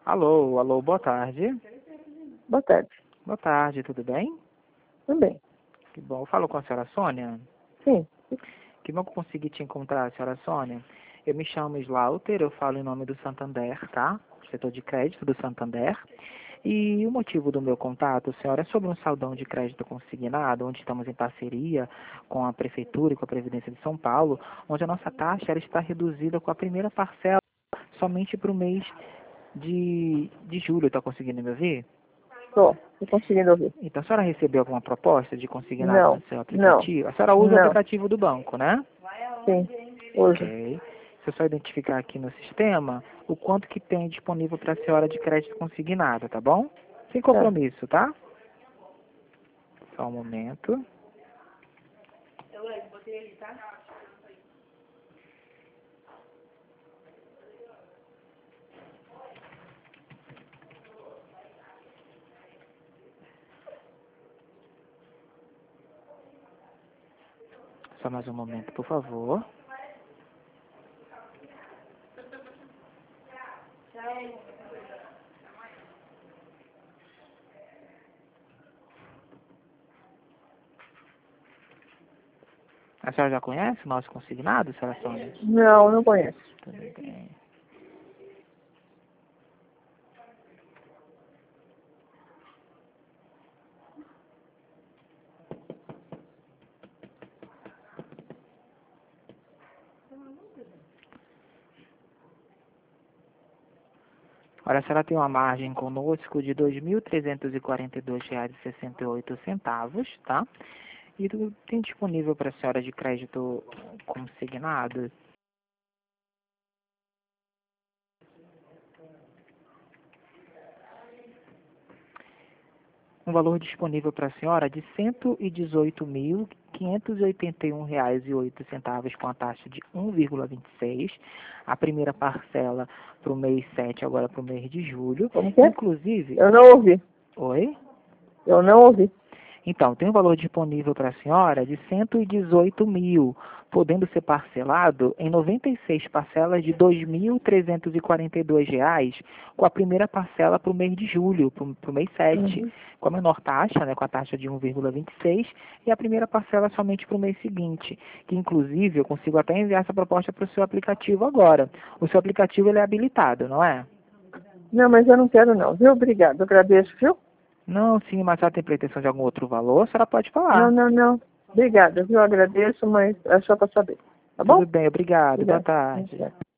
Alô, alô, boa tarde. Boa tarde. Boa tarde, tudo bem? Tudo bem? Que bom. Eu falo com a senhora Sônia. Sim. Que bom que eu consegui te encontrar, senhora Sônia. Eu me chamo Slaughter, eu falo em nome do Santander, tá? Setor de crédito do Santander. E o motivo do meu contato, senhora, é sobre um saldão de crédito consignado, onde estamos em parceria com a Prefeitura e com a Previdência de São Paulo, onde a nossa taxa ela está reduzida com a primeira parcela somente para o mês de julho. Está conseguindo me ouvir? Estou conseguindo ouvir. Então, a senhora recebeu alguma proposta de consignado no Não, seu não, aplicativo? A senhora usa o não. aplicativo do banco, né? Sim, uso. Ok. Se eu só identificar aqui no sistema o quanto que tem disponível para a senhora de crédito consignado, tá bom? Sem Tá. compromisso, tá? Só um momento. Só mais um momento, por favor. A senhora já conhece o nosso consignado, senhora Sônia? Não, não conheço. Tudo bem. Olha, a senhora tem uma margem conosco de R$ 2.342,68, tá? E tem disponível para a senhora de crédito consignado um valor disponível para a senhora de R$ 118.581,08 com a taxa de 1,26. A primeira parcela para o mês 7, agora para o mês de julho. Como que é? Inclusive... Eu não ouvi. Oi? Eu não ouvi. Então, tem um valor disponível para a senhora de 118 mil, podendo ser parcelado em 96 parcelas de R$ 2.342, com a primeira parcela para o mês de julho, para o mês 7, Uhum. com a menor taxa, né, com a taxa de 1,26, e a primeira parcela somente para o mês seguinte, que inclusive eu consigo até enviar essa proposta para o seu aplicativo agora. O seu aplicativo ele é habilitado, não é? Não, mas eu não quero não, viu? Obrigado, agradeço, viu? Não, sim, mas a senhora tem pretensão de algum outro valor, a senhora pode falar. Não. Obrigada, viu? Agradeço, mas é só para saber. Tá bom? Tudo bem, obrigado. Boa Obrigada. tarde. Obrigada.